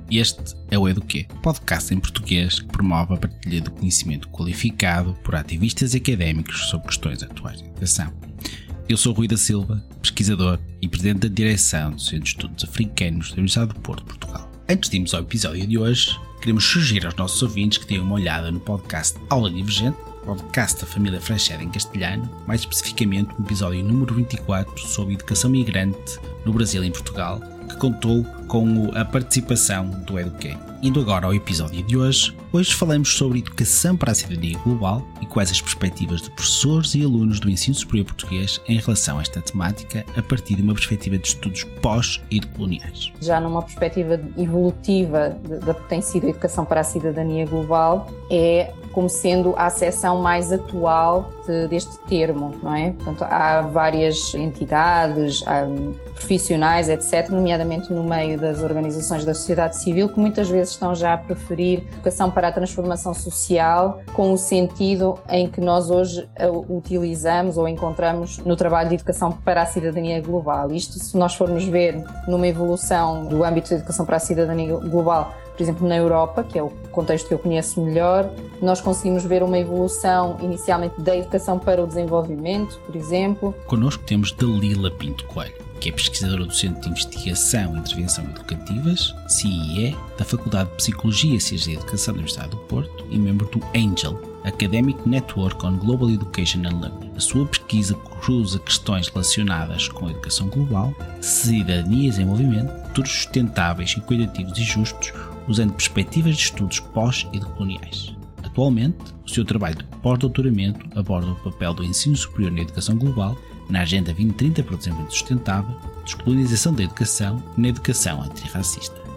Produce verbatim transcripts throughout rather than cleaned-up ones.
Este é o Eduquê, podcast em português que promove a partilha do conhecimento qualificado por ativistas e académicos sobre questões atuais de educação. Eu sou Rui da Silva, pesquisador e presidente da direção do Centro de Estudos Africanos da Universidade do Porto, Portugal. Antes de irmos ao episódio de hoje, queremos sugerir aos nossos ouvintes que deem uma olhada no podcast Aula Divergente, podcast da família Frecheda em castelhano, mais especificamente o episódio número vinte e quatro sobre educação migrante no Brasil e em Portugal, que contou com a participação do Eduquê. Indo agora ao episódio de hoje, hoje falamos sobre educação para a cidadania global e quais as perspectivas de professores e alunos do ensino superior português em relação a esta temática a partir de uma perspectiva de estudos pós e decoloniais. Já numa perspectiva evolutiva da que tem sido a educação para a cidadania global, é como sendo a acessão mais atual de, deste termo, não é? Portanto, há várias entidades, há profissionais, etcétera, nomeadamente no meio das organizações da sociedade civil, que muitas vezes estão já a preferir educação para a transformação social com o sentido em que nós hoje a utilizamos ou encontramos no trabalho de educação para a cidadania global. Isto, se nós formos ver numa evolução do âmbito da educação para a cidadania global, por exemplo, na Europa, que é o contexto que eu conheço melhor, nós conseguimos ver uma evolução inicialmente da educação para o desenvolvimento, por exemplo. Connosco temos Dalila Pinto Coelho, que é pesquisadora do Centro de Investigação e Intervenção Educativas, C I E, da Faculdade de Psicologia e Ciências da Educação da Universidade do Porto e membro do ANGEL, Academic Network on Global Education and Learning. A sua pesquisa cruza questões relacionadas com a educação global, cidadania e desenvolvimento, futuros sustentáveis, equitativos e justos, usando perspectivas de estudos pós e decoloniais. Atualmente, o seu trabalho de pós-doutoramento aborda o papel do ensino superior na educação global, na Agenda vinte trinta para o Desenvolvimento Sustentável, descolonização da educação e na educação antirracista.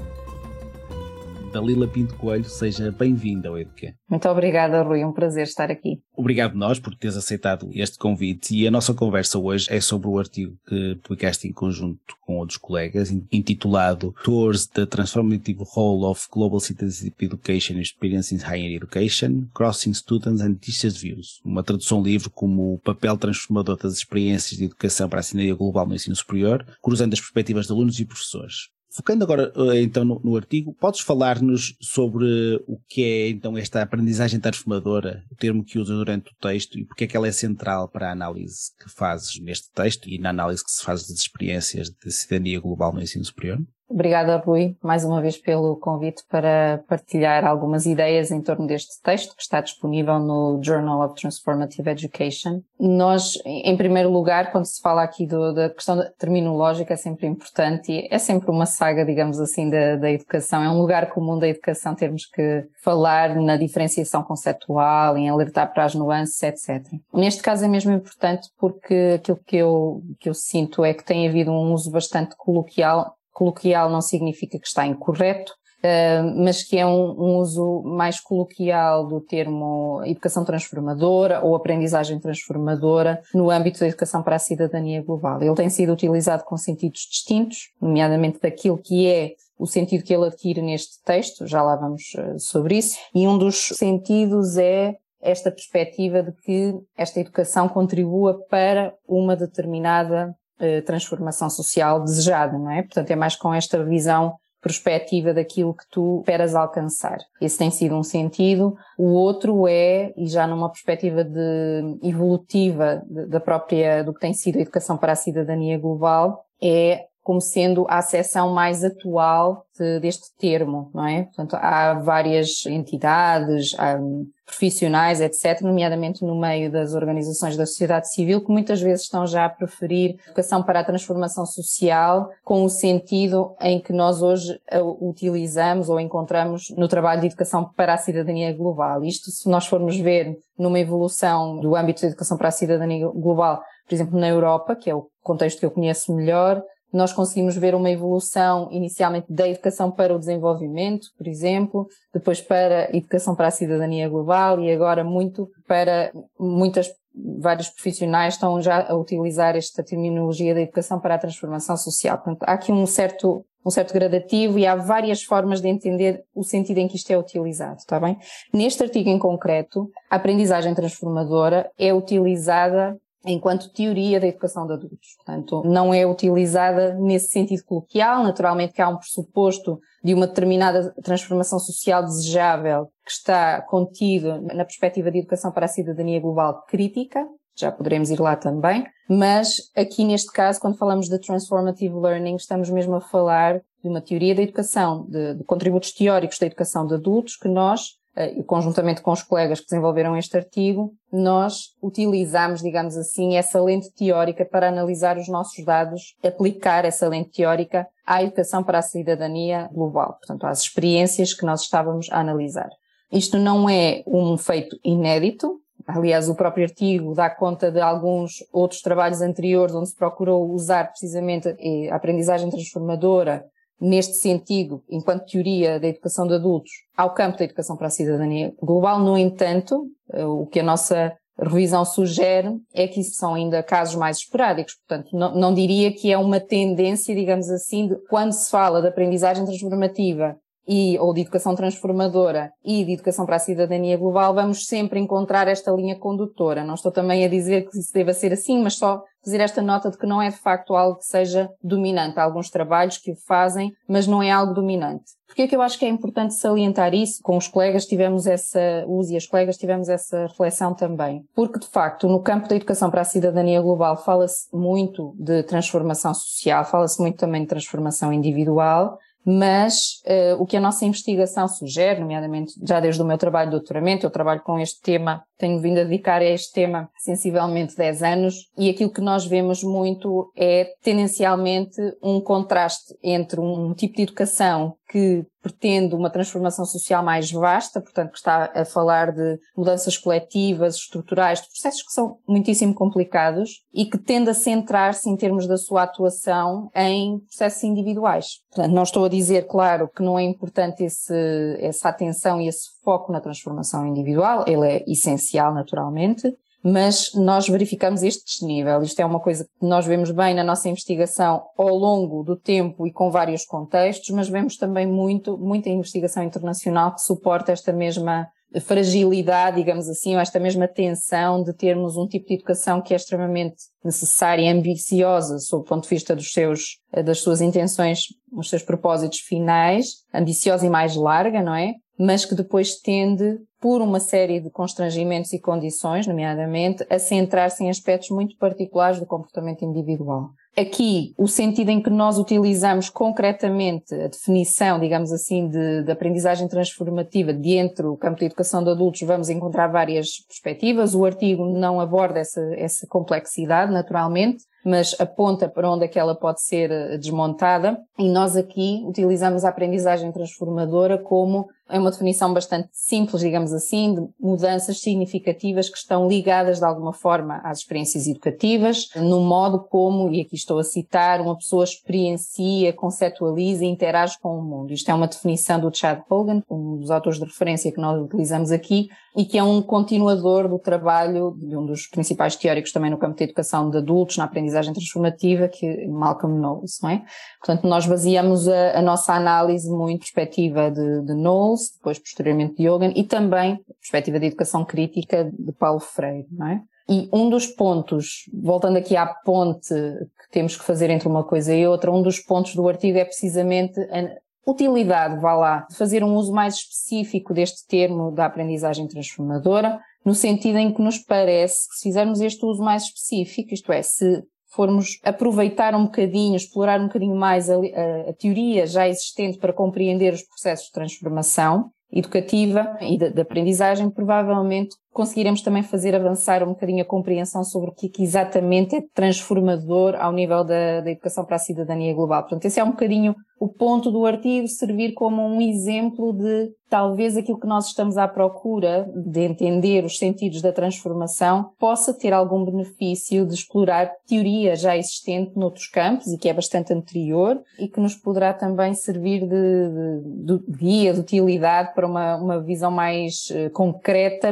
Dalila Pinto Coelho, seja bem-vinda ao Eduquê. Muito obrigada, Rui, é um prazer estar aqui. Obrigado nós por teres aceitado este convite e a nossa conversa hoje é sobre o artigo que publicaste em conjunto com outros colegas, intitulado Towards the Transformative Role of Global Citizenship Education Experience in Higher Education, Crossing Students and Teachers Views, uma tradução livre como o papel transformador das experiências de educação para a cidadania global no ensino superior, cruzando as perspectivas de alunos e professores. Focando agora então no, no artigo, podes falar-nos sobre o que é então esta aprendizagem transformadora, o termo que usas durante o texto e porque é que ela é central para a análise que fazes neste texto e na análise que se faz das experiências de cidadania global no ensino superior? Obrigada, Rui, mais uma vez pelo convite para partilhar algumas ideias em torno deste texto que está disponível no Journal of Transformative Education. Nós, em primeiro lugar, quando se fala aqui do, da questão terminológica, é sempre importante e é sempre uma saga, digamos assim, da, da educação. É um lugar comum da educação termos que falar na diferenciação conceptual, em alertar para as nuances, etcétera. Neste caso é mesmo importante porque aquilo que eu, que eu sinto é que tem havido um uso bastante coloquial. Coloquial não significa que está incorreto, uh, mas que é um, um uso mais coloquial do termo educação transformadora ou aprendizagem transformadora no âmbito da educação para a cidadania global. Ele tem sido utilizado com sentidos distintos, nomeadamente daquilo que é o sentido que ele adquire neste texto, já lá vamos uh, sobre isso, e um dos sentidos é esta perspectiva de que esta educação contribua para uma determinada transformação social desejada, não é? Portanto, é mais com esta visão perspectiva daquilo que tu esperas alcançar. Esse tem sido um sentido. O outro é, e já numa perspectiva de, evolutiva de, da própria, do que tem sido a educação para a cidadania global, é como sendo a acessão mais atual de, deste termo, não é? Portanto, há várias entidades, há profissionais, etcétera, nomeadamente no meio das organizações da sociedade civil, que muitas vezes estão já a preferir educação para a transformação social com o sentido em que nós hoje a utilizamos ou encontramos no trabalho de educação para a cidadania global. Isto, se nós formos ver numa evolução do âmbito da educação para a cidadania global, por exemplo, na Europa, que é o contexto que eu conheço melhor, nós conseguimos ver uma evolução inicialmente da educação para o desenvolvimento, por exemplo, depois para a educação para a cidadania global e agora muito para muitas, vários profissionais estão já a utilizar esta terminologia da educação para a transformação social. Portanto, há aqui um certo, um certo gradativo e há várias formas de entender o sentido em que isto é utilizado, está bem? Neste artigo em concreto, a aprendizagem transformadora é utilizada enquanto teoria da educação de adultos. Portanto, não é utilizada nesse sentido coloquial. Naturalmente que há um pressuposto de uma determinada transformação social desejável que está contido na perspectiva de educação para a cidadania global crítica, já poderemos ir lá também, mas aqui neste caso, quando falamos de transformative learning, estamos mesmo a falar de uma teoria da educação, de, de contributos teóricos da educação de adultos que nós, e conjuntamente com os colegas que desenvolveram este artigo, nós utilizamos, digamos assim, essa lente teórica para analisar os nossos dados, aplicar essa lente teórica à educação para a cidadania global, portanto, às experiências que nós estávamos a analisar. Isto não é um feito inédito. Aliás, o próprio artigo dá conta de alguns outros trabalhos anteriores onde se procurou usar precisamente a aprendizagem transformadora neste sentido, enquanto teoria da educação de adultos, ao campo da educação para a cidadania global. No entanto, o que a nossa revisão sugere é que isso são ainda casos mais esporádicos. Portanto, não, não diria que é uma tendência, digamos assim, de quando se fala de aprendizagem transformativa e, ou de educação transformadora e de educação para a cidadania global, vamos sempre encontrar esta linha condutora. Não estou também a dizer que isso deva ser assim, mas só fazer esta nota de que não é de facto algo que seja dominante. Há alguns trabalhos que o fazem, mas não é algo dominante. Porquê é que eu acho que é importante salientar isso? Com os colegas tivemos essa, os e as colegas tivemos essa reflexão também. Porque, de facto, no campo da educação para a cidadania global fala-se muito de transformação social, fala-se muito também de transformação individual, mas uh, o que a nossa investigação sugere, nomeadamente já desde o meu trabalho de doutoramento, eu trabalho com este tema, tenho vindo a dedicar a este tema sensivelmente dez anos, e aquilo que nós vemos muito é tendencialmente um contraste entre um tipo de educação que pretende uma transformação social mais vasta, portanto que está a falar de mudanças coletivas, estruturais, de processos que são muitíssimo complicados e que tende a centrar-se em termos da sua atuação em processos individuais. Portanto, não estou a dizer, claro, que não é importante esse, essa atenção e esse foco na transformação individual, ele é essencial naturalmente, mas nós verificamos este desnível. Isto é uma coisa que nós vemos bem na nossa investigação ao longo do tempo e com vários contextos, mas vemos também muito, muita investigação internacional que suporta esta mesma fragilidade, digamos assim, ou esta mesma tensão de termos um tipo de educação que é extremamente necessária e ambiciosa sob o ponto de vista dos seus, das suas intenções, dos seus propósitos finais, ambiciosa e mais larga, não é? Mas que depois tende, por uma série de constrangimentos e condições, nomeadamente, a centrar-se em aspectos muito particulares do comportamento individual. Aqui, o sentido em que nós utilizamos concretamente a definição, digamos assim, de, de aprendizagem transformativa dentro do campo da educação de adultos, vamos encontrar várias perspectivas. O artigo não aborda essa, essa complexidade, naturalmente, mas aponta para onde é que ela pode ser desmontada, e nós aqui utilizamos a aprendizagem transformadora como é uma definição bastante simples, digamos assim, de mudanças significativas que estão ligadas de alguma forma às experiências educativas, no modo como, e aqui estou a citar, uma pessoa experiencia, conceptualiza e interage com o mundo. Isto é uma definição do Chad Hogan, um dos autores de referência que nós utilizamos aqui, e que é um continuador do trabalho de um dos principais teóricos também no campo da educação de adultos, na aprendizagem transformativa, que é Malcolm Knowles, não é? Portanto, nós baseamos a, a nossa análise muito perspectiva de, de Knowles, depois posteriormente de Hogan, e também perspectiva de educação crítica de Paulo Freire, não é? E um dos pontos, voltando aqui à ponte que temos que fazer entre uma coisa e outra, um dos pontos do artigo é precisamente a utilidade, vá lá, de fazer um uso mais específico deste termo da aprendizagem transformadora, no sentido em que nos parece que se fizermos este uso mais específico, isto é, se formos aproveitar um bocadinho, explorar um bocadinho mais a, a, a teoria já existente para compreender os processos de transformação educativa e de, de aprendizagem, provavelmente conseguiremos também fazer avançar um bocadinho a compreensão sobre o que, que exatamente é transformador ao nível da, da educação para a cidadania global. Portanto, esse é um bocadinho o ponto do artigo, servir como um exemplo de talvez aquilo que nós estamos à procura de entender os sentidos da transformação possa ter algum benefício de explorar teoria já existente noutros campos e que é bastante anterior e que nos poderá também servir de, de, de guia, de utilidade para uma, uma visão mais uh, concreta, mas também mais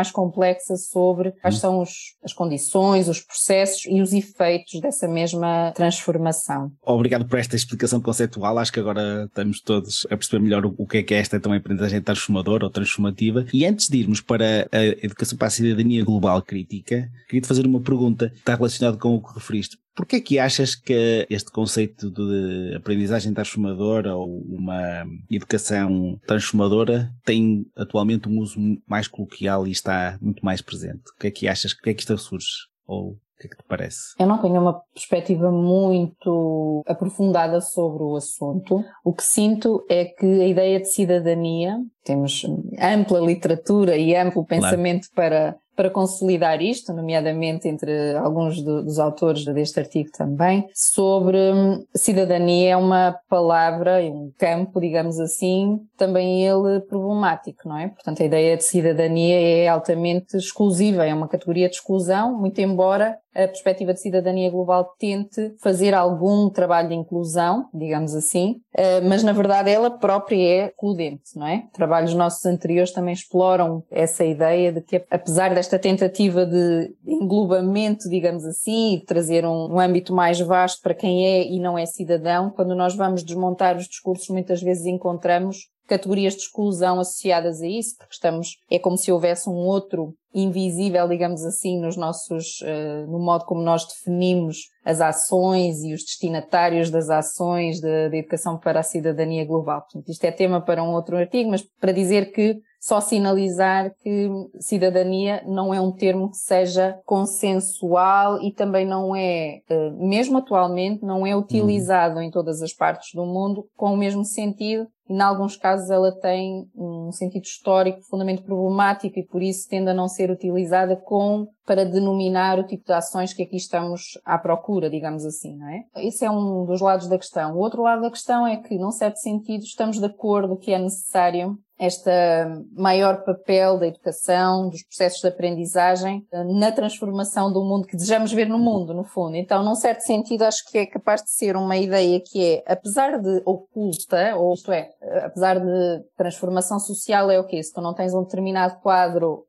mais complexa sobre quais hum. são os, as condições, os processos e os efeitos dessa mesma transformação. Obrigado por esta explicação conceitual. Acho que agora estamos todos a perceber melhor o que é que é esta então aprendizagem transformadora ou transformativa. E antes de irmos para a educação para a cidadania global crítica, queria-te fazer uma pergunta que está relacionada com o que referiste. Porquê é que achas que este conceito de aprendizagem transformadora ou uma educação transformadora tem atualmente um uso mais coloquial e está muito mais presente? O que é que achas? O que é que isto surge? Ou o que é que te parece? Eu não tenho uma perspectiva muito aprofundada sobre o assunto. O que sinto é que a ideia de cidadania, temos ampla literatura e amplo pensamento claro. para... para consolidar isto, nomeadamente entre alguns do, dos autores deste artigo também, sobre cidadania é uma palavra, um campo, digamos assim, também ele problemático, não é? Portanto, a ideia de cidadania é altamente exclusiva, é uma categoria de exclusão, muito embora a perspectiva de cidadania global tente fazer algum trabalho de inclusão, digamos assim, mas na verdade ela própria é excludente, não é? Trabalhos nossos anteriores também exploram essa ideia de que, apesar desta tentativa de englobamento, digamos assim, e de trazer um, um âmbito mais vasto para quem é e não é cidadão, quando nós vamos desmontar os discursos, muitas vezes encontramos categorias de exclusão associadas a isso, porque estamos, é como se houvesse um outro invisível, digamos assim, nos nossos, uh, no modo como nós definimos as ações e os destinatários das ações da educação para a cidadania global. Portanto, isto é tema para um outro artigo, mas para dizer que só sinalizar que cidadania não é um termo que seja consensual e também não é, mesmo atualmente, não é utilizado em todas as partes do mundo com o mesmo sentido. E, em alguns casos, ela tem um sentido histórico profundamente problemático e, por isso, tende a não ser utilizada com, para denominar o tipo de ações que aqui estamos à procura, digamos assim, não é? Esse é um dos lados da questão. O outro lado da questão é que, num certo sentido, estamos de acordo que é necessário este maior papel da educação, dos processos de aprendizagem, na transformação do mundo que desejamos ver no mundo, no fundo. Então, num certo sentido, acho que é capaz de ser uma ideia que é, apesar de oculta, ou isto é, apesar de transformação social é o quê? Se tu não tens um determinado quadro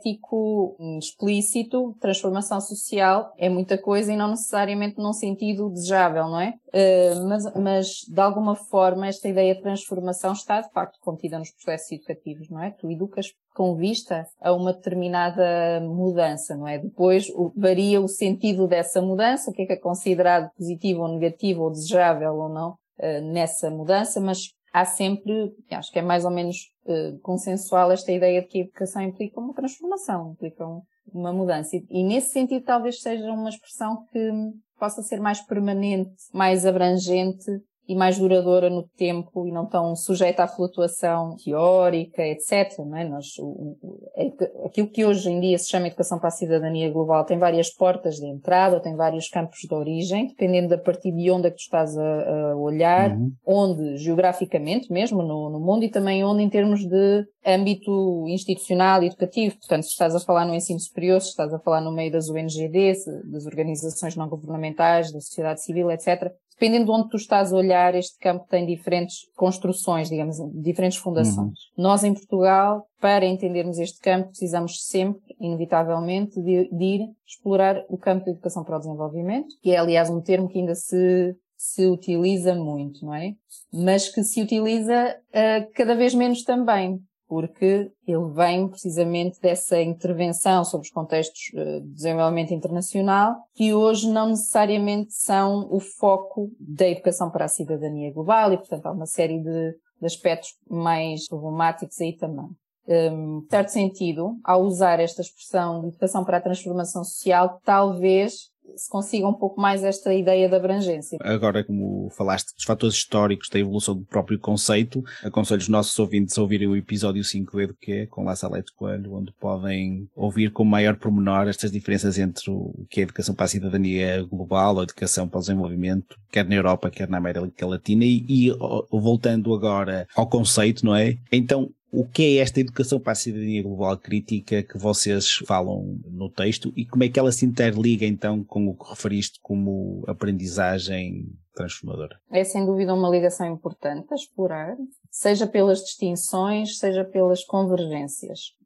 ético explícito, transformação social é muita coisa e não necessariamente num sentido desejável, não é? Uh, mas, mas, de alguma forma, esta ideia de transformação está, de facto, contida nos processos educativos, não é? Tu educas com vista a uma determinada mudança, não é? Depois o, varia o sentido dessa mudança, o que é que é considerado positivo ou negativo ou desejável ou não uh, nessa mudança, mas há sempre, acho que é mais ou menos uh, consensual esta ideia de que a educação implica uma transformação, implica um, uma mudança. E, e nesse sentido talvez seja uma expressão que possa ser mais permanente, mais abrangente e mais duradoura no tempo e não tão sujeita à flutuação teórica, etcétera. Não é? Nós, o, o, aquilo que hoje em dia se chama Educação para a Cidadania Global tem várias portas de entrada, tem vários campos de origem, dependendo da partir de onde é que tu estás a, a olhar, uhum. onde geograficamente mesmo no, no mundo e também onde em termos de âmbito institucional e educativo. Portanto, se estás a falar no ensino superior, se estás a falar no meio das O N G D, das organizações não governamentais, da sociedade civil, etcétera, dependendo de onde tu estás a olhar, este campo tem diferentes construções, digamos, diferentes fundações. Uhum. Nós, em Portugal, para entendermos este campo, precisamos sempre, inevitavelmente, de, de ir explorar o campo da educação para o desenvolvimento, que é, aliás, um termo que ainda se, se utiliza muito, não é? Mas que se utiliza uh, cada vez menos também, porque ele vem precisamente dessa intervenção sobre os contextos de desenvolvimento internacional, que hoje não necessariamente são o foco da educação para a cidadania global e, portanto, há uma série de, de aspectos mais problemáticos aí também. Um, em certo sentido, ao usar esta expressão de educação para a transformação social, talvez se consiga um pouco mais esta ideia de abrangência. Agora, como falaste dos fatores históricos da evolução do próprio conceito, aconselho os nossos ouvintes a ouvirem o episódio cinco do Eduquê, com La Salete Coelho, onde podem ouvir com maior pormenor estas diferenças entre o que é a educação para a cidadania global, a educação para o desenvolvimento, quer na Europa, quer na América Latina, e, e voltando agora ao conceito, não é? Então, o que é esta educação para a cidadania global crítica que vocês falam no texto e como é que ela se interliga então com o que referiste como aprendizagem transformadora? É sem dúvida uma ligação importante a explorar, seja pelas distinções, seja pelas convergências.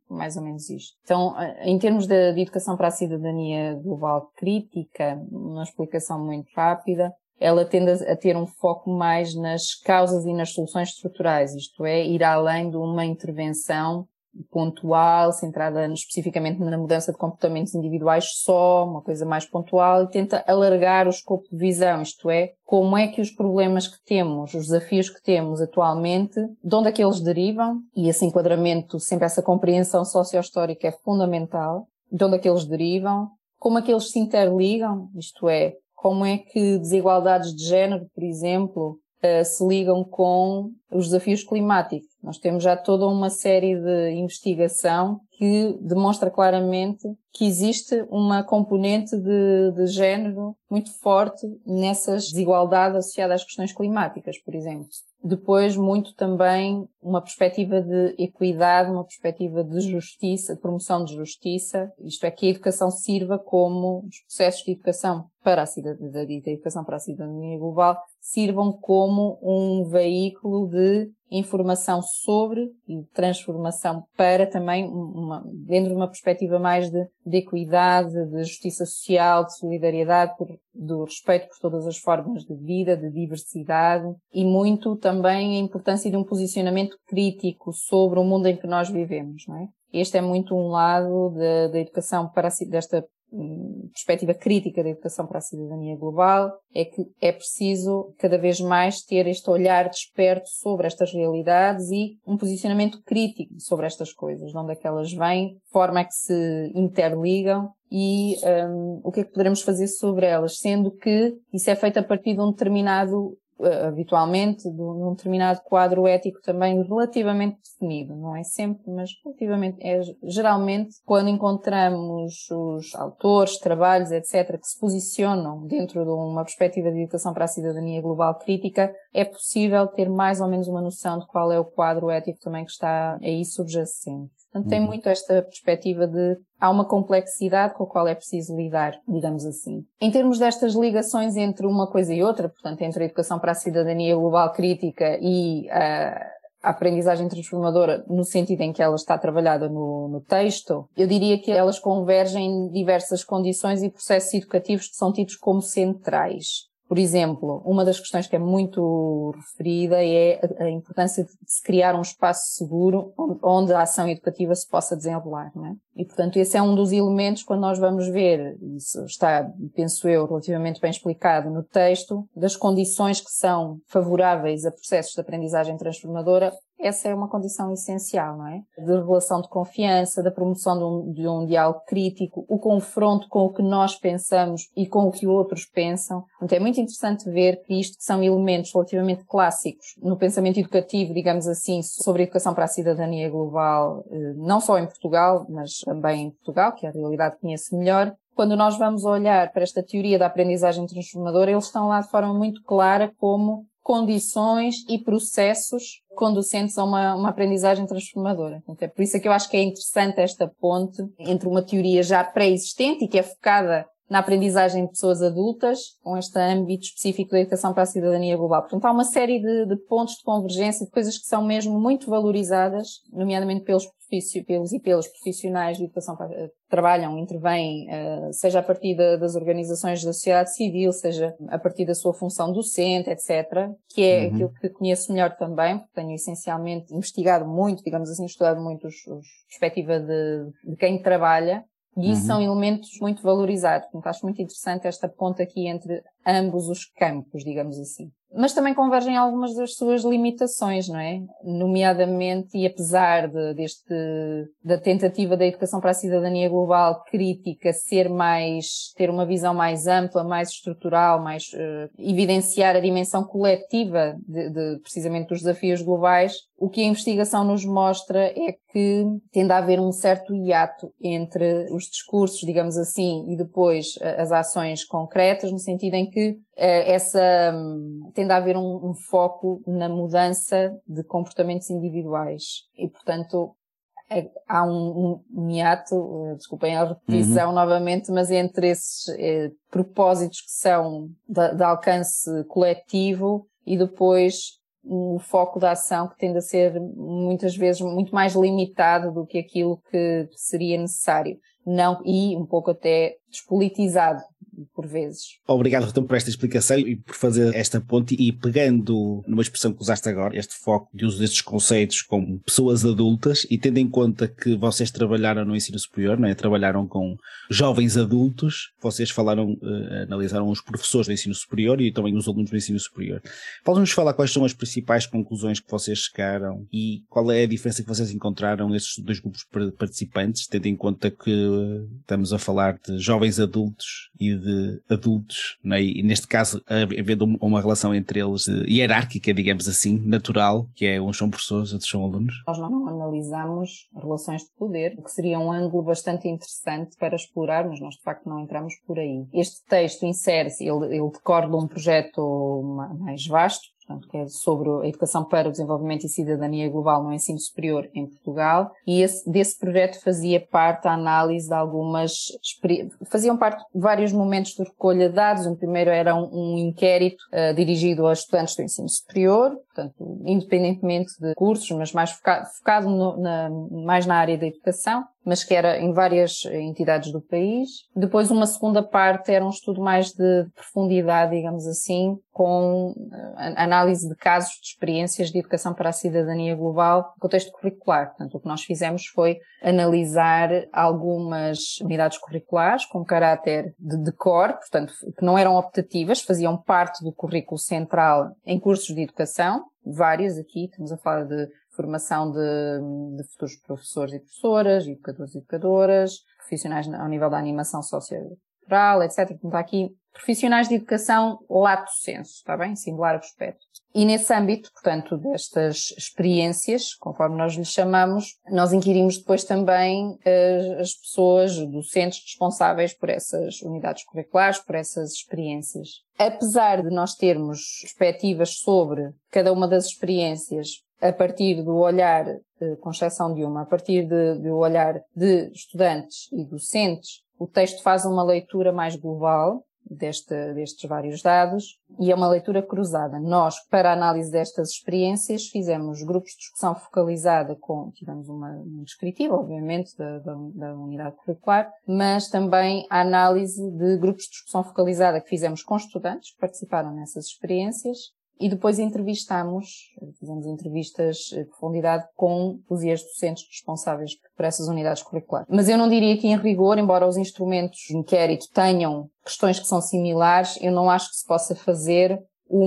mais ou menos isto. Então, em termos de, de educação para a cidadania global crítica, uma explicação muito rápida, ela tende a ter um foco mais nas causas e nas soluções estruturais, isto é, ir além de uma intervenção pontual, centrada especificamente na mudança de comportamentos individuais só, uma coisa mais pontual, e tenta alargar o escopo de visão, isto é, como é que os problemas que temos, os desafios que temos atualmente, de onde é que eles derivam, e esse enquadramento, sempre essa compreensão socio-histórica é fundamental, de onde é que eles derivam, como é que eles se interligam, isto é, como é que desigualdades de género, por exemplo, se ligam com os desafios climáticos. Nós temos já toda uma série de investigação que demonstra claramente que existe uma componente de, de género muito forte nessas desigualdades associadas às questões climáticas, por exemplo. Depois, muito também uma perspectiva de equidade, uma perspectiva de justiça, de promoção de justiça, isto é, que a educação sirva como os processos de educação para a cidadania, de educação para a cidadania global, sirvam como um veículo de informação sobre e de transformação para também, uma, dentro de uma perspectiva mais de, de equidade, de justiça social, de solidariedade, por, do respeito por todas as formas de vida, de diversidade e muito também a importância de um posicionamento crítico sobre o mundo em que nós vivemos, não é? Este é muito um lado da, da educação para a, desta perspectiva crítica da educação para a cidadania global, é que é preciso cada vez mais ter este olhar desperto sobre estas realidades e um posicionamento crítico sobre estas coisas, de onde é que elas vêm, de forma é que se interligam e um, o que é que poderemos fazer sobre elas, sendo que isso é feito a partir de um determinado habitualmente de um determinado quadro ético também relativamente definido, não é sempre, mas relativamente, é geralmente quando encontramos os autores, trabalhos, etcétera, que se posicionam dentro de uma perspectiva de educação para a cidadania global crítica, é possível ter mais ou menos uma noção de qual é o quadro ético também que está aí subjacente. Portanto, tem muito esta perspectiva de há uma complexidade com a qual é preciso lidar, digamos assim. Em termos destas ligações entre uma coisa e outra, portanto, entre a educação para a cidadania global crítica e a, a aprendizagem transformadora, no sentido em que ela está trabalhada no, no texto, eu diria que elas convergem em diversas condições e processos educativos que são tidos como centrais. Por exemplo, uma das questões que é muito referida é a importância de se criar um espaço seguro onde a ação educativa se possa desenrolar, não é? E, portanto, esse é um dos elementos quando nós vamos ver, isso está, penso eu, relativamente bem explicado no texto, das condições que são favoráveis a processos de aprendizagem transformadora. Essa é uma condição essencial, não é? De relação de confiança, da promoção de um, de um diálogo crítico, o confronto com o que nós pensamos e com o que outros pensam. Então é muito interessante ver que isto são elementos relativamente clássicos no pensamento educativo, digamos assim, sobre a educação para a cidadania global, não só em Portugal, mas também em Portugal, que é a realidade que conheço melhor. Quando nós vamos olhar para esta teoria da aprendizagem transformadora, eles estão lá de forma muito clara como condições e processos conducentes a uma, uma aprendizagem transformadora. Então, é por isso que eu acho que é interessante esta ponte entre uma teoria já pré-existente e que é focada na aprendizagem de pessoas adultas, com este âmbito específico da educação para a cidadania global. Portanto, há uma série de, de pontos de convergência, de coisas que são mesmo muito valorizadas, nomeadamente pelos, pelos e pelos profissionais de educação para, que trabalham, intervêm, seja a partir da, das organizações da sociedade civil, seja a partir da sua função docente, etcétera, que é uhum. aquilo que conheço melhor também, porque tenho essencialmente investigado muito, digamos assim, estudado muito a perspectiva de, de quem trabalha. E isso uhum. são elementos muito valorizados. Portanto, acho muito interessante esta ponta aqui entre ambos os campos, digamos assim. Mas também convergem algumas das suas limitações, não é? Nomeadamente, e apesar de, deste, da tentativa da educação para a cidadania global crítica ser mais, ter uma visão mais ampla, mais estrutural, mais, uh, evidenciar a dimensão coletiva de, de, precisamente dos desafios globais, o que a investigação nos mostra é que tende a haver um certo hiato entre os discursos, digamos assim, e depois as ações concretas, no sentido em que essa, tende a haver um, um foco na mudança de comportamentos individuais. E, portanto, é, há um, um hiato, desculpem a repetição uhum. novamente, mas entre esses eh, propósitos que são de, de alcance coletivo e depois o foco da ação que tende a ser muitas vezes muito mais limitado do que aquilo que seria necessário. Não, e um pouco até despolitizado, por vezes. Obrigado então por esta explicação e por fazer esta ponte, e pegando numa expressão que usaste agora, este foco de uso destes conceitos com pessoas adultas, e tendo em conta que vocês trabalharam no ensino superior, não é? Trabalharam com jovens adultos, vocês falaram, uh, analisaram os professores do ensino superior e também os alunos do ensino superior. Podem-nos falar quais são as principais conclusões que vocês chegaram e qual é a diferença que vocês encontraram nestes dois grupos participantes, tendo em conta que estamos a falar de jovens adultos e de adultos, não é? E neste caso havendo uma relação entre eles hierárquica, digamos assim, natural, que é uns são professores, outros são alunos. Nós não analisamos relações de poder, o que seria um ângulo bastante interessante para explorar, mas nós de facto não entramos por aí. Este texto insere-se, ele, ele decorre de um projeto mais vasto, portanto, que é sobre a educação para o desenvolvimento e cidadania global no ensino superior em Portugal, e esse, desse projeto fazia parte a análise de algumas, faziam parte de vários momentos de recolha de dados. O primeiro era um, um inquérito uh, dirigido a estudantes do ensino superior, portanto, independentemente de cursos, mas mais focado, focado no, na, mais na área da educação, mas que era em várias entidades do país. Depois, uma segunda parte era um estudo mais de profundidade, digamos assim, com análise de casos de experiências de educação para a cidadania global no contexto curricular. Portanto, o que nós fizemos foi analisar algumas unidades curriculares com caráter de, de core, portanto, que não eram optativas, faziam parte do currículo central em cursos de educação, várias aqui, estamos a falar de formação de, de futuros professores e professoras, educadores e educadoras, profissionais ao nível da animação sociocultural, etcétera. Portanto, há aqui profissionais de educação lato sensu, está bem? Singular aspecto. E nesse âmbito, portanto, destas experiências, conforme nós lhes chamamos, nós inquirimos depois também as, as pessoas, docentes responsáveis por essas unidades curriculares, por essas experiências. Apesar de nós termos perspectivas sobre cada uma das experiências a partir do olhar, com exceção de uma, a partir de, do olhar de estudantes e docentes, o texto faz uma leitura mais global deste, destes vários dados e é uma leitura cruzada. Nós, para a análise destas experiências, fizemos grupos de discussão focalizada com, tivemos uma, uma descritiva, obviamente, da, da, da unidade curricular, mas também a análise de grupos de discussão focalizada que fizemos com estudantes que participaram nessas experiências. E depois entrevistámos, fizemos entrevistas de profundidade com os e as docentes responsáveis por essas unidades curriculares. Mas eu não diria que, em rigor, embora os instrumentos de inquérito tenham questões que são similares, eu não acho que se possa fazer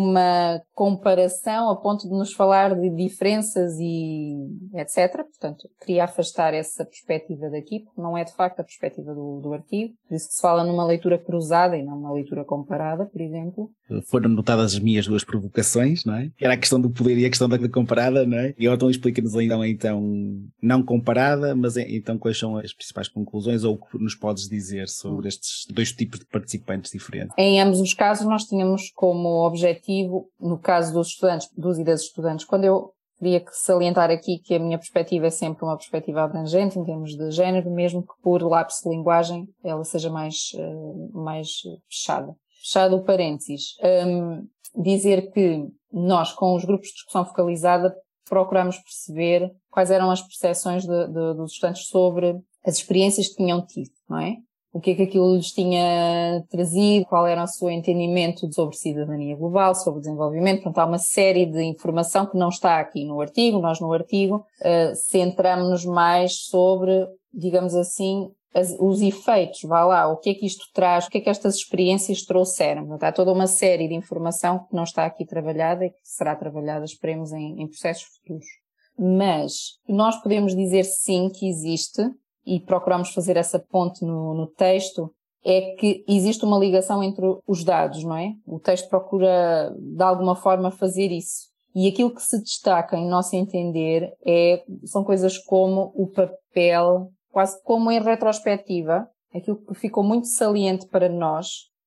uma comparação a ponto de nos falar de diferenças e etcétera. Portanto, queria afastar essa perspectiva daqui, porque não é de facto a perspectiva do, do artigo. Por isso que se fala numa leitura cruzada e não uma leitura comparada, por exemplo. Foram notadas as minhas duas provocações, não é? Era a questão do poder e a questão da comparada, não é? E então explica-nos então, então, não comparada, mas então quais são as principais conclusões ou o que nos podes dizer sobre estes dois tipos de participantes diferentes? Em ambos os casos nós tínhamos como objetivo, no caso dos estudantes, dos e das estudantes, quando eu queria salientar aqui que a minha perspectiva é sempre uma perspectiva abrangente em termos de género, mesmo que por lapso de linguagem ela seja mais, mais fechada. Fechado o parênteses. Um, dizer que nós, com os grupos de discussão focalizada, procuramos perceber quais eram as percepções de, de, dos estudantes sobre as experiências que tinham tido, não é? O que é que aquilo lhes tinha trazido, qual era o seu entendimento sobre cidadania global, sobre desenvolvimento. Portanto, há uma série de informação que não está aqui no artigo. Nós, no artigo, uh, centramos-nos mais sobre, digamos assim, as, os efeitos, vá lá, o que é que isto traz, o que é que estas experiências trouxeram. Portanto, há toda uma série de informação que não está aqui trabalhada e que será trabalhada, esperemos, em, em processos futuros. Mas nós podemos dizer sim que existe, e procuramos fazer essa ponte no, no texto, é que existe uma ligação entre os dados, não é? O texto procura, de alguma forma, fazer isso. E aquilo que se destaca, em nosso entender, é, são coisas como o papel, quase como em retrospectiva, aquilo que ficou muito saliente para nós,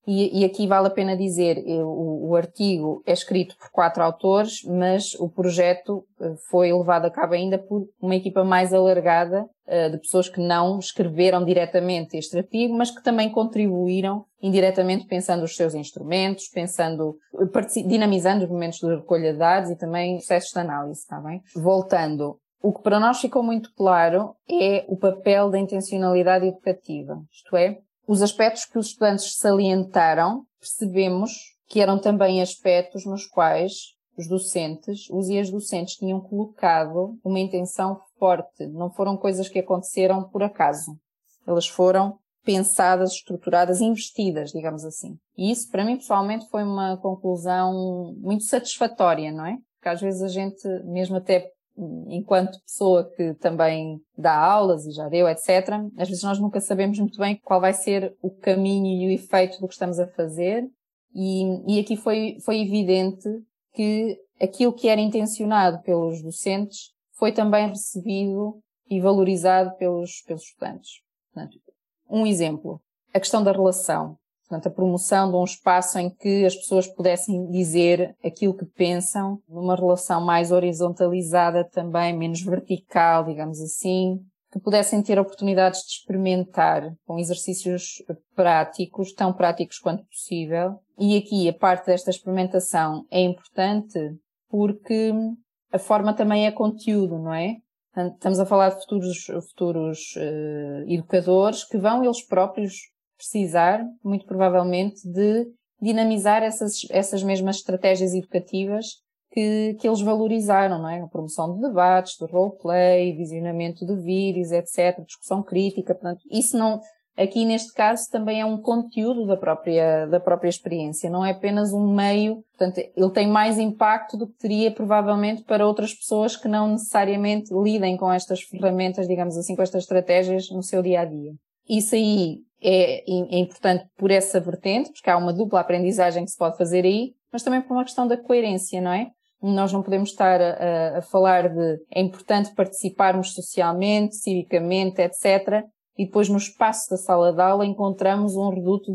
E, e aqui vale a pena dizer, o, o artigo é escrito por quatro autores, mas o projeto foi levado a cabo ainda por uma equipa mais alargada de pessoas que não escreveram diretamente este artigo, mas que também contribuíram indiretamente pensando os seus instrumentos, pensando, dinamizando os momentos de recolha de dados e também processos de análise, está bem? Voltando, o que para nós ficou muito claro é o papel da intencionalidade educativa, isto é, os aspectos que os estudantes salientaram, percebemos que eram também aspectos nos quais os docentes, os e as docentes tinham colocado uma intenção forte. Não foram coisas que aconteceram por acaso. Elas foram pensadas, estruturadas, investidas, digamos assim. E isso, para mim, pessoalmente, foi uma conclusão muito satisfatória, não é? Porque às vezes a gente, mesmo até enquanto pessoa que também dá aulas e já deu, etcétera, às vezes nós nunca sabemos muito bem qual vai ser o caminho e o efeito do que estamos a fazer e, e aqui foi, foi evidente que aquilo que era intencionado pelos docentes foi também recebido e valorizado pelos, pelos estudantes. Portanto, um exemplo, a questão da relação. Portanto, a promoção de um espaço em que as pessoas pudessem dizer aquilo que pensam, numa relação mais horizontalizada também, menos vertical, digamos assim, que pudessem ter oportunidades de experimentar com exercícios práticos, tão práticos quanto possível. E aqui a parte desta experimentação é importante porque a forma também é conteúdo, não é? Portanto, estamos a falar de futuros, futuros uh, educadores que vão eles próprios precisar, muito provavelmente, de dinamizar essas, essas mesmas estratégias educativas que, que eles valorizaram, não é? A promoção de debates, do roleplay, visionamento de vídeos, etcétera, discussão crítica, portanto, isso não, aqui neste caso também é um conteúdo da própria, da própria experiência, não é apenas um meio, portanto, ele tem mais impacto do que teria provavelmente para outras pessoas que não necessariamente lidem com estas ferramentas, digamos assim, com estas estratégias no seu dia-a-dia. Isso aí é, é importante por essa vertente, porque há uma dupla aprendizagem que se pode fazer aí, mas também por uma questão da coerência, não é? Nós não podemos estar a, a falar de é importante participarmos socialmente, civicamente, etcétera, e depois no espaço da sala de aula encontramos um reduto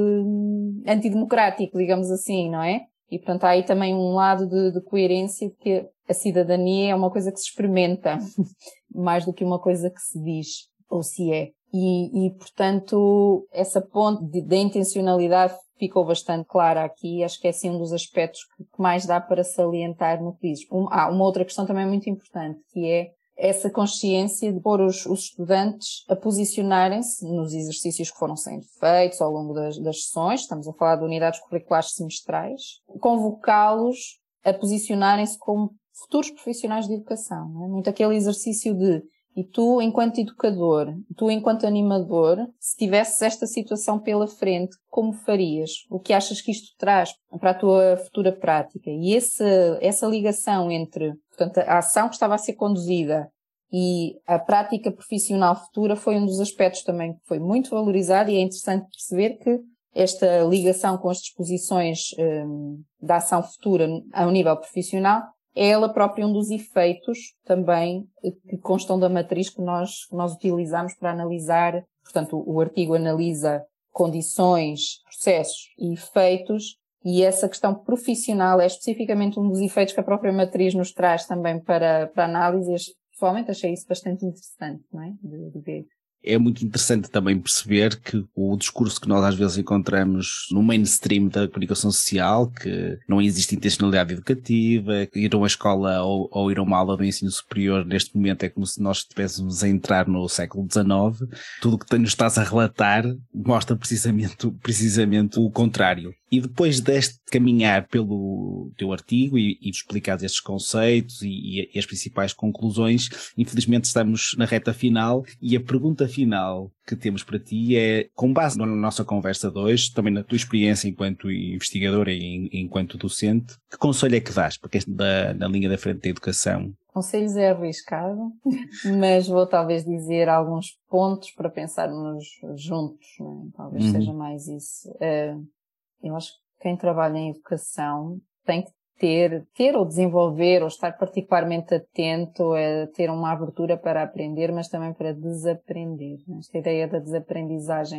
de antidemocrático, digamos assim, não é? E portanto há aí também um lado de, de coerência, de que a cidadania é uma coisa que se experimenta, mais do que uma coisa que se diz, ou se é. E, e portanto, essa ponte da intencionalidade ficou bastante clara aqui. Acho que é assim um dos aspectos que, que mais dá para salientar no que dizes. Um, ah, uma outra questão também muito importante, que é essa consciência de pôr os, os estudantes a posicionarem-se nos exercícios que foram sendo feitos ao longo das, das sessões. Estamos a falar de unidades curriculares semestrais. Convocá-los a posicionarem-se como futuros profissionais de educação. Não é? Muito aquele exercício de e tu, enquanto educador, tu, enquanto animador, se tivesses esta situação pela frente, como farias? O que achas que isto traz para a tua futura prática? E esse, essa ligação entre, portanto, a ação que estava a ser conduzida e a prática profissional futura foi um dos aspectos também que foi muito valorizado e é interessante perceber que esta ligação com as disposições hum, da ação futura ao nível profissional é ela própria um dos efeitos também que constam da matriz que nós, que nós utilizamos para analisar. Portanto, o artigo analisa condições, processos e efeitos, e essa questão profissional é especificamente um dos efeitos que a própria matriz nos traz também para, para análise. Pessoalmente achei isso bastante interessante, não é? De, de ver. É muito interessante também perceber que o discurso que nós às vezes encontramos no mainstream da comunicação social, que não existe intencionalidade educativa, que ir a uma escola ou, ou ir a uma aula do ensino superior neste momento é como se nós estivéssemos a entrar no século dezenove, tudo o que nos estás a relatar mostra precisamente, precisamente o contrário. E depois deste caminhar pelo teu artigo e, e explicar estes conceitos e, e as principais conclusões, infelizmente estamos na reta final e a pergunta final que temos para ti é, com base na nossa conversa de hoje, também na tua experiência enquanto investigadora e enquanto docente, que conselho é que dás para quem está na linha da frente da educação? Conselhos é arriscado, mas vou talvez dizer alguns pontos para pensarmos juntos, não é? Talvez uhum. seja mais isso. Uh, eu acho que quem trabalha em educação tem que ter, ter ou desenvolver ou estar particularmente atento a ter uma abertura para aprender, mas também para desaprender. Esta ideia da desaprendizagem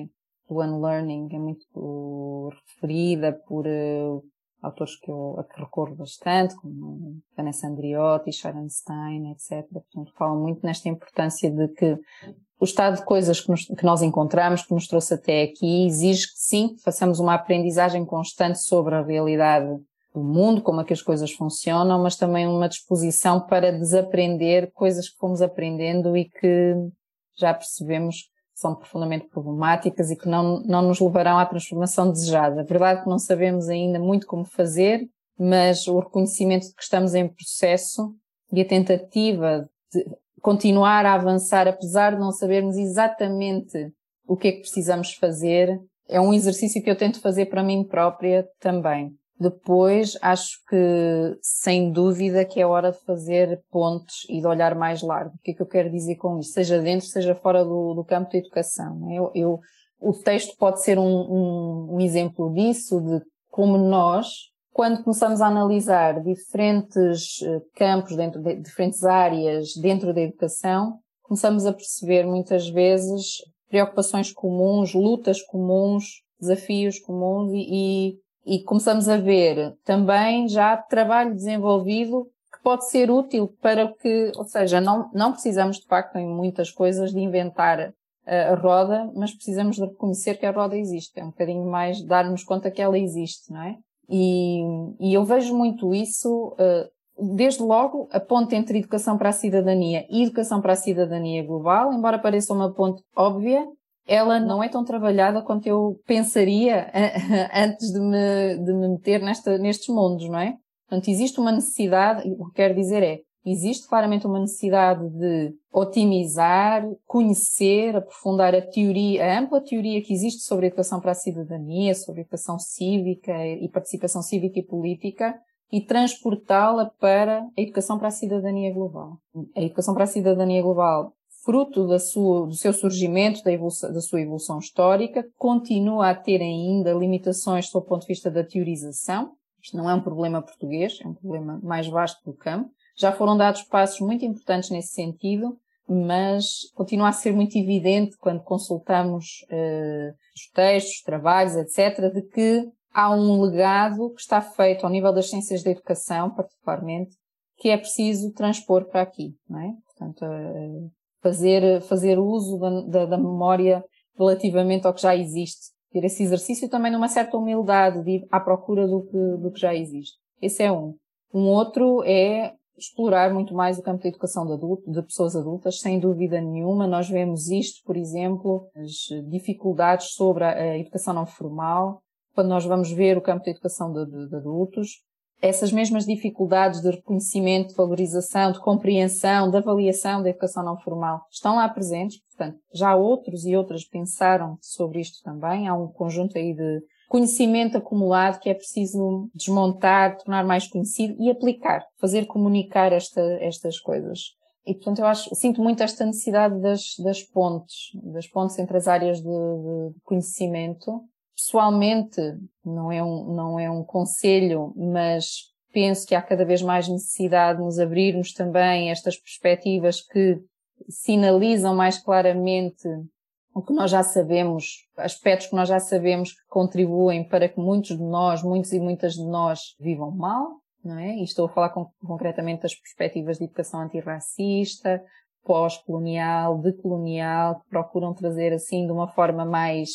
do unlearning é muito referida por uh, autores que eu, a que recorro bastante, como Vanessa Andriotti, Sharon Stein, etcétera. Portanto, falam muito nesta importância de que o estado de coisas que, nos, que nós encontramos, que nos trouxe até aqui, exige que sim, façamos uma aprendizagem constante sobre a realidade do mundo, como é que as coisas funcionam, mas também uma disposição para desaprender coisas que fomos aprendendo e que já percebemos que são profundamente problemáticas e que não, não nos levarão à transformação desejada. É verdade que não sabemos ainda muito como fazer, mas o reconhecimento de que estamos em processo e a tentativa de continuar a avançar, apesar de não sabermos exatamente o que é que precisamos fazer, é um exercício que eu tento fazer para mim própria também. Depois, acho que, sem dúvida, que é hora de fazer pontes e de olhar mais largo. O que é que eu quero dizer com isto? Seja dentro, seja fora do, do campo da educação. Eu, eu, o texto pode ser um, um, um exemplo disso, de como nós, quando começamos a analisar diferentes campos, dentro de, diferentes áreas dentro da educação, começamos a perceber muitas vezes preocupações comuns, lutas comuns, desafios comuns e, e, e começamos a ver também já trabalho desenvolvido que pode ser útil para que, ou seja, não, não precisamos de facto em muitas coisas de inventar a, a roda, mas precisamos de reconhecer que a roda existe. É um bocadinho mais dar-nos conta que ela existe, não é? E, e eu vejo muito isso, uh, desde logo, a ponte entre educação para a cidadania e educação para a cidadania global, embora pareça uma ponte óbvia, ela não é tão trabalhada quanto eu pensaria antes de me, de me meter nesta, nestes mundos, não é? Portanto, existe uma necessidade, o que quero dizer é, existe claramente uma necessidade de otimizar, conhecer, aprofundar a teoria, a ampla teoria que existe sobre a educação para a cidadania, sobre a educação cívica e participação cívica e política, e transportá-la para a educação para a cidadania global. A educação para a cidadania global, fruto da sua, do seu surgimento, da, evolução, da sua evolução histórica, continua a ter ainda limitações sob o ponto de vista da teorização. Isto não é um problema português, é um problema mais vasto do campo. Já foram dados passos muito importantes nesse sentido, mas continua a ser muito evidente quando consultamos uh, os textos, os trabalhos, etcétera, de que há um legado que está feito ao nível das ciências da educação, particularmente, que é preciso transpor para aqui, não é? Portanto, uh, fazer, fazer uso da, da, da memória relativamente ao que já existe. Ter esse exercício também numa certa humildade de ir à procura do que, do que já existe. Esse é um. Um outro é explorar muito mais o campo da educação de, adulto, de pessoas adultas, sem dúvida nenhuma. Nós vemos isto, por exemplo, as dificuldades sobre a, a educação não formal, quando nós vamos ver o campo da educação de, de, de adultos. Essas mesmas dificuldades de reconhecimento, de valorização, de compreensão, de avaliação da educação não formal estão lá presentes. Portanto, já outros e outras pensaram sobre isto também. Há um conjunto aí de conhecimento acumulado que é preciso desmontar, tornar mais conhecido e aplicar, fazer comunicar esta, estas coisas. E, portanto, eu acho, sinto muito esta necessidade das, das pontes, das pontes entre as áreas de, de conhecimento. Pessoalmente, não é um, não é um conselho, mas penso que há cada vez mais necessidade de nos abrirmos também estas perspectivas que sinalizam mais claramente o que nós já sabemos, aspectos que nós já sabemos que contribuem para que muitos de nós, muitos e muitas de nós vivam mal, não é? E estou a falar com, concretamente das perspectivas de educação antirracista, pós-colonial, decolonial, que procuram trazer assim de uma forma mais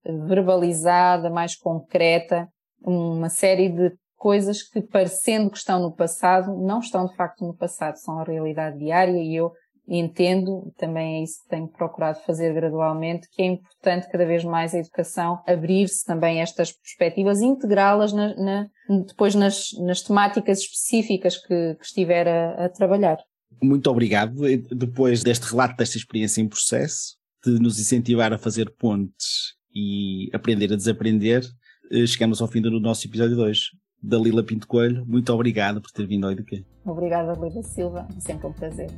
verbalizada, mais concreta, uma série de coisas que, parecendo que estão no passado, não estão de facto no passado, são a realidade diária e eu entendo, também é isso que tenho procurado fazer gradualmente, que é importante cada vez mais a educação abrir-se também a estas perspectivas e integrá-las na, na, depois nas, nas temáticas específicas que, que estiver a, a trabalhar. Muito obrigado. Depois deste relato desta experiência em processo, de nos incentivar a fazer pontes e aprender a desaprender, chegamos ao fim do nosso episódio dois. Dalila Pinto Coelho, muito obrigado por ter vindo ao Eduquê. Obrigada, Luísa Silva, é sempre um prazer.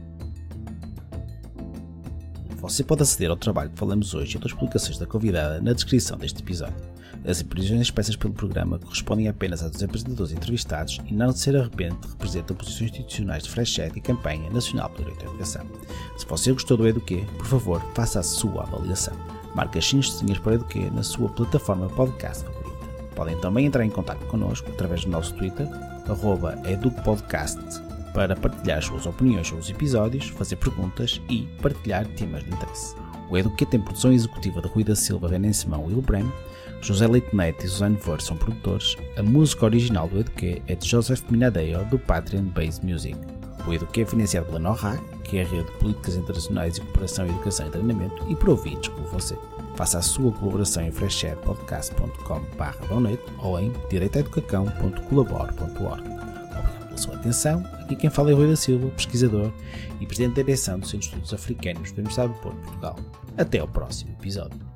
Você pode aceder ao trabalho que falamos hoje e outras publicações da convidada na descrição deste episódio. As impressões expressas pelo programa correspondem apenas às dos apresentadores entrevistados e, não de ser arrependente, representam posições institucionais de Freixet e campanha nacional pelo direito à educação. Se você gostou do Eduquê, por favor, faça a sua avaliação. Marque as cinco estrelinhas para o Eduquê na sua plataforma podcast favorita. Podem também entrar em contato connosco através do nosso Twitter, arroba educpodcast, para partilhar as suas opiniões sobre os episódios, fazer perguntas e partilhar temas de interesse. O Eduquê tem produção executiva de Rui da Silva, Renan Simão e Will Brem, José Leite Neto e Suzane Verde são produtores, a música original do Eduquê é de Joseph Minadeio, do Patreon Base Music. O Eduquê é financiado pela NORAC, que é a Rede de Políticas Internacionais e Cooperação, Educação e Treinamento, e por ouvintes como você. Faça a sua colaboração em freshsharepodcast ponto com barra donate ou em direitoeducacão ponto colabore ponto org. Obrigado pela sua atenção. Aqui quem fala é Rui da Silva, pesquisador e presidente da direção do Centro de Estudos Africanos da Universidade do Porto, Portugal. Até ao próximo episódio.